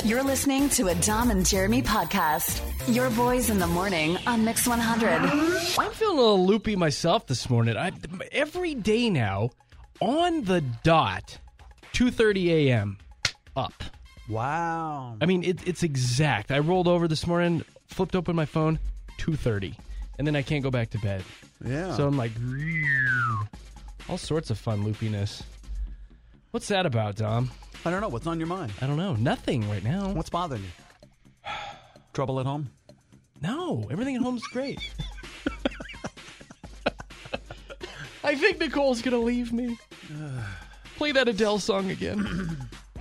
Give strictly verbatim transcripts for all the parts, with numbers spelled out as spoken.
You're listening to a Dom and Jeremy podcast. Your boys in the morning on Mix one hundred. I'm feeling a little loopy myself this morning. I, every day now, on the dot, two thirty a.m., up. Wow. I mean, it, it's exact. I rolled over this morning, flipped open my phone, two thirty. And then I can't go back to bed. Yeah. So I'm like, all sorts of fun loopiness. What's that about, Dom? I don't know. What's on your mind? I don't know. Nothing right now. What's bothering you? Trouble at home? No. Everything at home's great. I think Nicole's going to leave me. Play that Adele song again.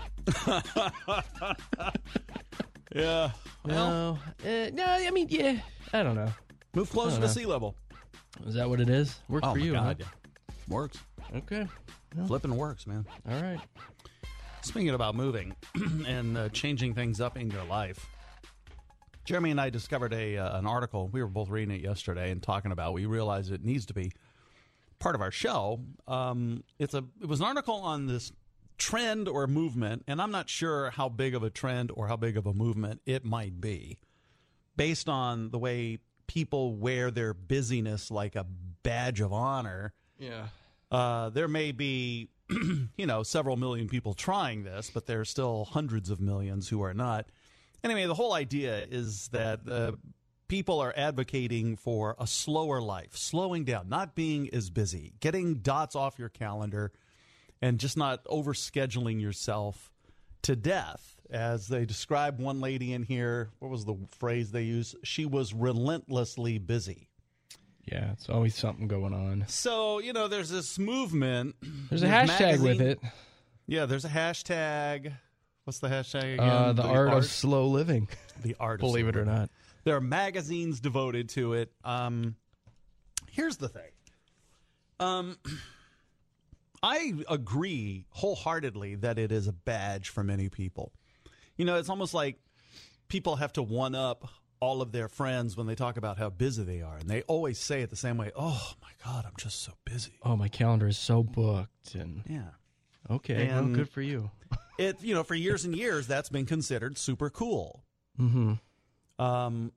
Yeah. No. Uh, no, I mean, yeah. I don't know. Move closer to know. sea level. Is that what it is? Work Oh, for my you, God, huh? yeah. Works. Okay. Flipping works, man. All right. Speaking about moving and uh, changing things up in your life, Jeremy and I discovered a uh, an article. We were both reading it yesterday and talking about. We realized it needs to be part of our show. Um, it's a it was an article on this trend or movement, and I'm not sure how big of a trend or how big of a movement it might be, based on the way people wear their busyness like a badge of honor. Yeah. Uh, there may be, you know, several million people trying this, but there's still hundreds of millions who are not. Anyway, the whole idea is that uh, people are advocating for a slower life, slowing down, not being as busy, getting dots off your calendar, and just not overscheduling yourself to death. As they describe one lady in here, what was the phrase they used? She was relentlessly busy. Yeah, it's always something going on. So, you know, there's this movement. There's a with hashtag magazine- with it. Yeah, there's a hashtag. What's the hashtag again? Uh, the, art, of slow living. The art of Believe slow it or living. not. There are magazines devoted to it. Um, here's the thing. Um, I agree wholeheartedly that it is a badge for many people. You know, it's almost like people have to one-up all of their friends when they talk about how busy they are. And they always say it the same way. Oh, my God, I'm just so busy. Oh, my calendar is so booked. And Yeah. okay, well, And- good for you. It, you know, for years and years, that's been considered super cool. Mm-hmm. Um,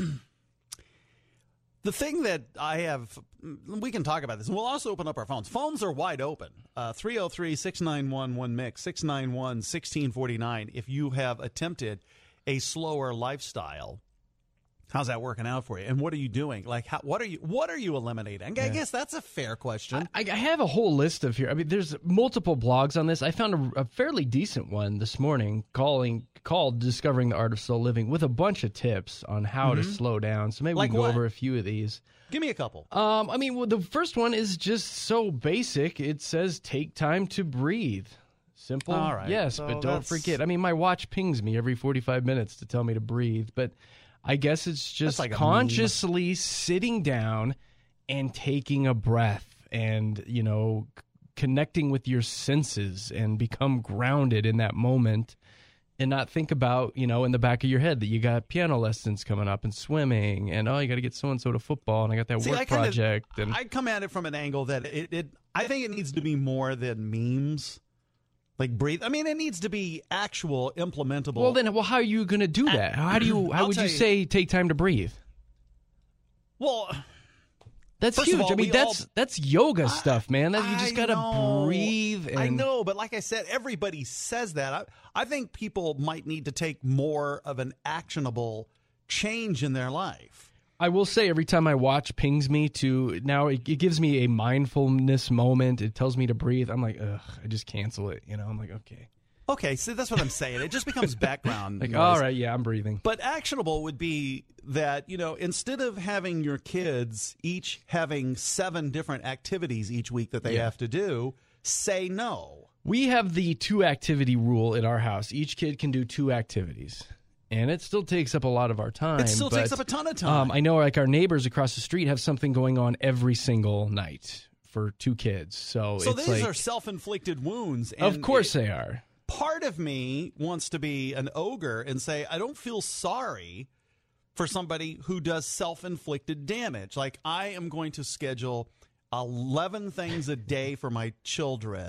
the thing that I have, we can talk about this, and we'll also open up our phones. Phones are wide open. Uh, three oh three, six nine one, one mix, six nine one, one six four nine. If you have attempted a slower lifestyle, how's that working out for you? And what are you doing? Like, how, what are you what are you eliminating? I Yeah. guess that's a fair question. I, I have a whole list of here. I mean, there's multiple blogs on this. I found a, a fairly decent one this morning calling called Discovering the Art of Slow Living with a bunch of tips on how to slow down. So maybe Like we can go what? over a few of these. Give me a couple. Um, I mean, well, the first one is just so basic. It says take time to breathe. Simple. All right. Yes, So but don't that's- forget. I mean, my watch pings me every forty-five minutes to tell me to breathe, but I guess it's just like a consciously sitting down and taking a breath and, you know, c- connecting with your senses and become grounded in that moment and not think about, you know, in the back of your head that you got piano lessons coming up and swimming and, oh, you got to get so-and-so to football and I got that See, work I kinda- project. And I come at it from an angle that it, it I think it needs to be more than memes. Like breathe. I mean, it needs to be actual implementable. well, then, well, how are you going to do that? How do you? How I'll would you tell you- say take time to breathe? well, That's First of huge. all, I mean, we that's all- that's yoga stuff, man. That you just I got to know. breathe. And I know, but like I said, everybody says that. I, I think people might need to take more of an actionable change in their life. I will say every time I watch pings me to now it, it gives me a mindfulness moment. It tells me to breathe. I'm like, ugh, I just cancel it. You know, I'm like, okay, Okay, so that's what I'm saying. It just becomes background like noise. all right, yeah, I'm breathing. But actionable would be that, you know, instead of having your kids each having seven different activities each week that they Yeah. have to do, say no. We have the two activity rule at our house. Each kid can do two activities. And it still takes up a lot of our time. It still takes but, up a ton of time. Um, I know, like our neighbors across the street have something going on every single night for two kids. So, so it's these like, are self-inflicted wounds. And of course it- they are. part of me wants to be an ogre and say, I don't feel sorry for somebody who does self-inflicted damage. Like, I am going to schedule eleven things a day for my children.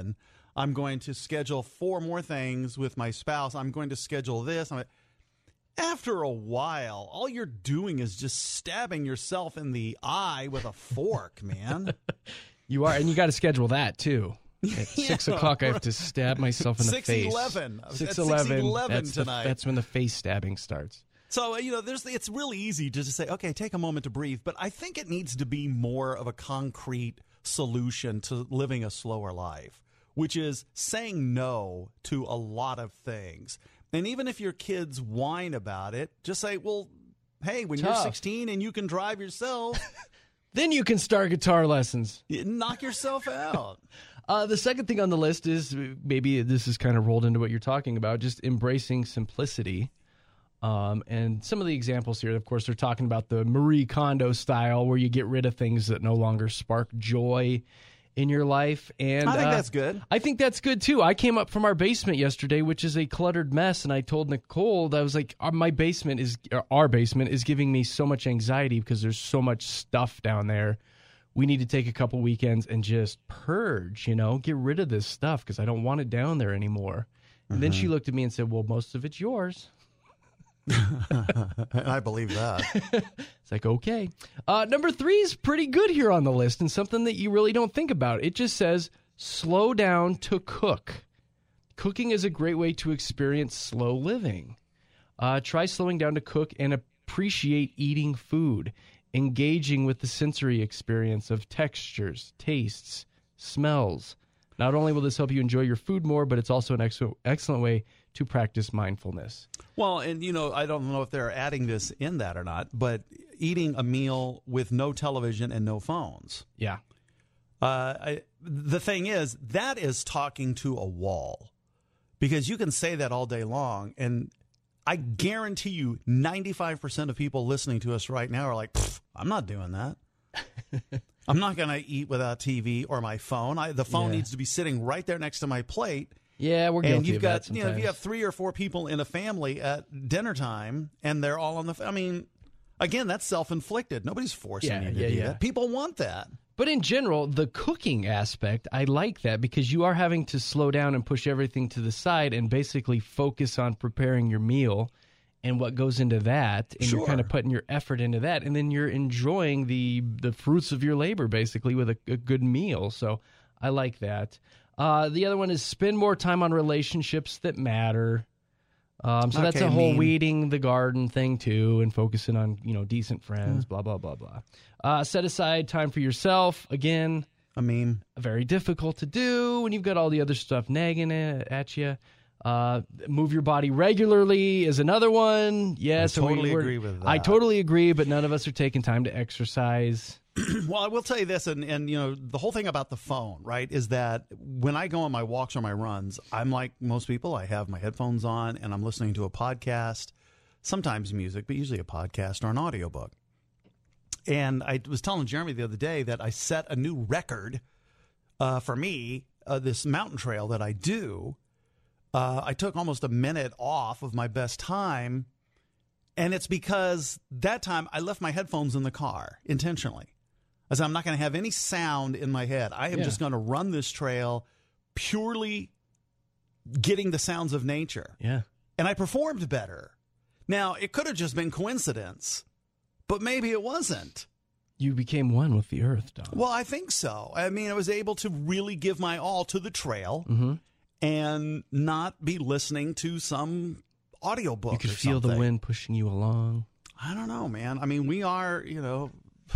I'm going to schedule four more things with my spouse. I'm going to schedule this. I'm After a while, all you're doing is just stabbing yourself in the eye with a fork, man. You are, and you got to schedule that too. At Yeah. six o'clock, I have to stab myself in the six face. eleven. Six At eleven. six eleven That's the- tonight. that's when the face stabbing starts. So, you know, there's it's really easy to just say, okay, take a moment to breathe. But I think it needs to be more of a concrete solution to living a slower life, which is saying no to a lot of things. And even if your kids whine about it, just say, well, hey, when Tough. you're sixteen and you can drive yourself, Then you can start guitar lessons. knock yourself out. Uh, the second thing on the list is, maybe this is kind of rolled into what you're talking about, just embracing simplicity. Um, and some of the examples here, of course, they're talking about the Marie Kondo style, where you get rid of things that no longer spark joy in your life. And I think uh, that's good. I think that's good too. I came up from our basement yesterday, which is a cluttered mess, and I told Nicole that I was like, "Our- my basement is, or our basement is giving me so much anxiety because there's so much stuff down there. We need to take a couple weekends and just purge, you know, get rid of this stuff because I don't want it down there anymore." And Mm-hmm. then she looked at me and said, "Well, most of it's yours." I believe that. It's like, okay. Uh, number three is pretty good here on the list, and something that you really don't think about. It just says, slow down to cook. Cooking is a great way to experience slow living. Uh, try slowing down to cook and appreciate eating food, engaging with the sensory experience of textures, tastes, smells. Not only will this help you enjoy your food more, but it's also an excellent, excellent way to practice mindfulness. Well, and, you know, I don't know if they're adding this in that or not, but eating a meal with no television and no phones. Yeah. Uh, I, the thing is, that is talking to a wall, because you can say that all day long. And I guarantee you ninety-five percent of people listening to us right now are like, I'm not doing that. I'm not going to eat without T V or my phone. I, the phone Yeah. needs to be sitting right there next to my plate. Yeah, we're guilty And you've of got, that you know, if you sometimes. have three or four people in a family at dinner time and they're all on the, I mean, again, that's self-inflicted. Nobody's forcing Yeah, you to yeah, do yeah. that. People want that. But in general, the cooking aspect, I like that because you are having to slow down and push everything to the side and basically focus on preparing your meal and what goes into that. And you're Sure. kind of putting your effort into that. And then you're enjoying the the fruits of your labor, basically, with a, a good meal. So I like that. Uh, the other one is spend more time on relationships that matter. Um, so that's Okay, a whole mean. weeding the garden thing too, and focusing on, you know, decent friends, Hmm. blah, blah, blah, blah. Uh, set aside time for yourself. Again, I mean, very difficult to do when you've got all the other stuff nagging at at you. Uh, move your body regularly is another one. Yes, I and we- totally we're- agree with I that. totally agree, but none of us are taking time to exercise. well, I will tell you this, and, and you know, the whole thing about the phone, right, is that when I go on my walks or my runs, I'm like most people. I have my headphones on, and I'm listening to a podcast, sometimes music, but usually a podcast or an audiobook. And I was telling Jeremy the other day that I set a new record uh, for me, uh, this mountain trail that I do. Uh, I took almost a minute off of my best time, and it's because that time I left my headphones in the car intentionally. I said, I'm not going to have any sound in my head. I am Yeah. just going to run this trail purely getting the sounds of nature. Yeah. And I performed better. Now, it could have just been coincidence, but maybe it wasn't. You became one with the earth, Don. Well, I think so. I mean, I was able to really give my all to the trail Mm-hmm. and not be listening to some audiobook You could or feel the something. wind pushing you along. I don't know, man. I mean, we are, you know,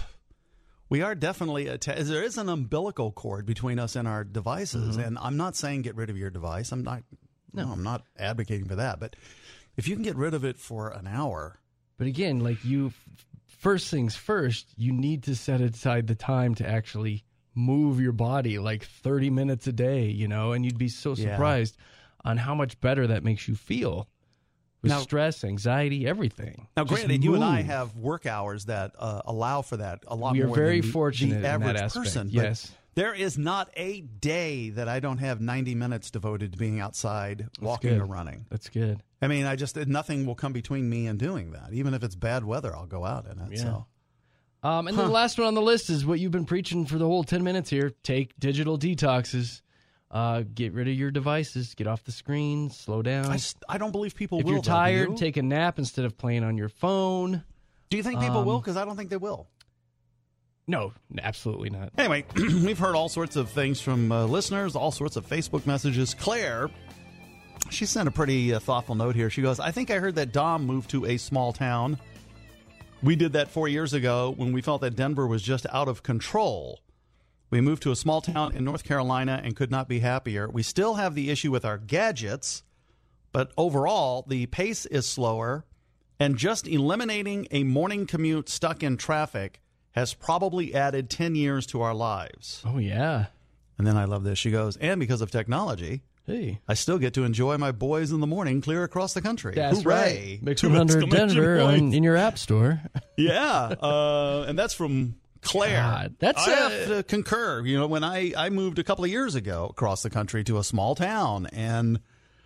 we are definitely, atta- there is an umbilical cord between us and our devices. Mm-hmm. And I'm not saying get rid of your device. I'm not, no, I'm not advocating for that. But if you can get rid of it for an hour. But again, like you, first things first, you need to set aside the time to actually move your body like thirty minutes a day, you know, and you'd be so Yeah. surprised on how much better that makes you feel with Now- stress, anxiety, everything. Now, Just granted, you and I move. have work hours that uh, allow for that a lot We are more very than the, fortunate the in that average aspect, person. yes. But there is not a day that I don't have ninety minutes devoted to being outside, walking good. or running. That's good. I mean, I just, nothing will come between me and doing that. Even if it's bad weather, I'll go out in it. Yeah. So. Um, and then the last one on the list is what you've been preaching for the whole ten minutes here. Take digital detoxes. Uh, get rid of your devices. Get off the screen. Slow down. I, just, I don't believe people if will. If you're though, tired, you? take a nap instead of playing on your phone. Do you think people um, will? Because I don't think they will. No, absolutely not. Anyway, we've heard all sorts of things from uh, listeners, all sorts of Facebook messages. Claire, she sent a pretty uh, thoughtful note here. She goes, I think I heard that Dom moved to a small town. We did that four years ago when we felt that Denver was just out of control. We moved to a small town in North Carolina and could not be happier. We still have the issue with our gadgets, but overall, the pace is slower, and just eliminating a morning commute stuck in traffic has probably added ten years to our lives. Oh, yeah. And then I love this. She goes, and because of technology, hey, I still get to enjoy my boys in the morning clear across the country. That's Hooray. right. Mix one hundred Denver on, in your app store. Yeah, uh, and that's from Claire. God, that's I a- have to concur. You know, when I, I moved a couple of years ago across the country to a small town, and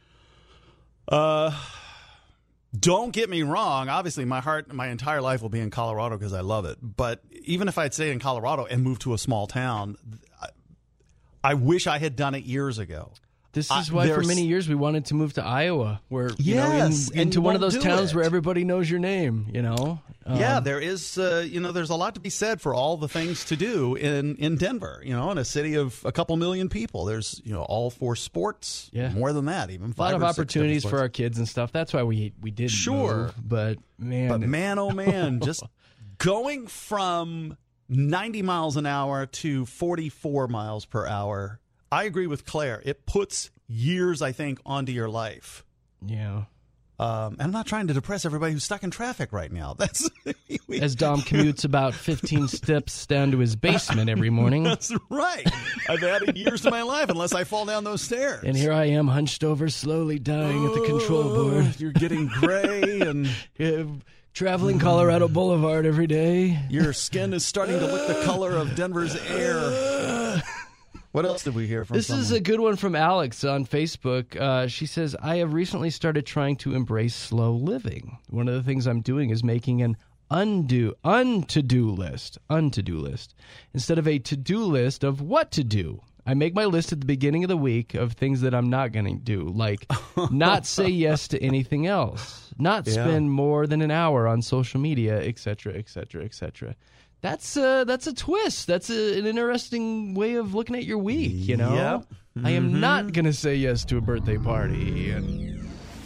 uh, don't get me wrong. Obviously, my heart, my entire life will be in Colorado because I love it. But even if I'd stay in Colorado and move to a small town, I, I wish I had done it years ago. This I- is why for there's- many years we wanted to move to Iowa, where you know, Yes, in, and into you one of won't those do towns it. where everybody knows your name. You know, Um, Yeah, there is, uh, you know, there's a lot to be said for all the things to do in, in Denver, you know, in a city of a couple million people. There's, you know, all four sports, Yeah. more than that, even a five lot of or six opportunities different for our sports. kids and stuff. That's why we we did Sure. move. But man, But man, oh man, just going from ninety miles an hour to forty-four miles per hour, I agree with Claire. It puts years, I think, onto your life. yeah. Um, and I'm not trying to depress everybody who's stuck in traffic right now. That's we, As Dom commutes about fifteen steps down to his basement every morning. That's right. I've added years to my life unless I fall down those stairs. And here I am, hunched over, slowly dying at the control board. You're getting gray, and Yeah, traveling Colorado Boulevard every day. your skin is starting to look the color of Denver's air. What else did we hear from This someone? is a good one from Alex on Facebook. Uh, she says, I have recently started trying to embrace slow living. One of the things I'm doing is making an undo, un-to-do list, un-to-do list, instead of a to-do list of what to do. I make my list at the beginning of the week of things that I'm not going to do, like not say yes to anything else, not Yeah. spend more than an hour on social media, et cetera, et cetera, et cetera. That's uh, that's a twist. That's a, an interesting way of looking at your week, you know? Yep. I am Mm-hmm. not going to say yes to a birthday party, and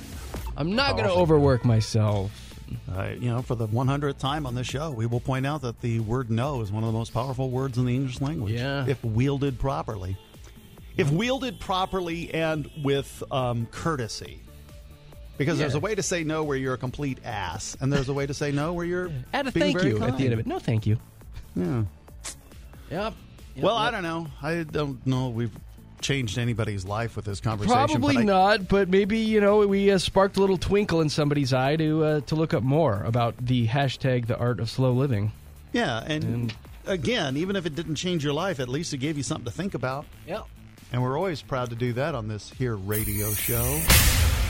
I'm not going to Powerful. overwork myself. Uh, you know, for the one hundredth time on this show, we will point out that the word no is one of the most powerful words in the English language. Yeah. If wielded properly. If wielded properly and with um, courtesy. Because Yeah. there's a way to say no where you're a complete ass, and there's a way to say no where you're Add a being thank very you at the end of it. No, thank you. Yeah. Yep. Yep, Well, yep. I don't know. I don't know if we've changed anybody's life with this conversation. Probably but I- not, but maybe, you know, we uh, sparked a little twinkle in somebody's eye to uh, to look up more about the hashtag the art of slow living. Yeah, and, And- again, even if it didn't change your life, at least it gave you something to think about. Yep. And we're always proud to do that on this here radio show.